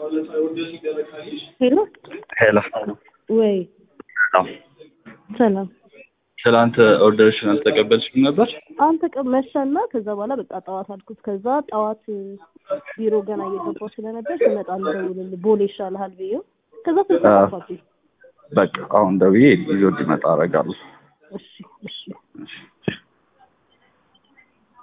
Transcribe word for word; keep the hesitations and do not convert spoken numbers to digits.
ሄሎ ሄሎ ወይ ሰላም ትላንት ኦርደርሽን አልተቀበልሽም ነበር? አንተ ቀመሰና ከዛ በኋላ በቃ ጠዋት አልኩት። ከዛ ጠዋት ቢሮ ገና እየገባሁ ስለነበር ስመጣ ልደውልልህ ቦሌ ይሻልሃል ብዬው ከዛ ተጻፈኩ። በቃ አሁን ደውዬ ይዞ እንዲመጣ አደርጋለሁ። እሺ እሺ እሺ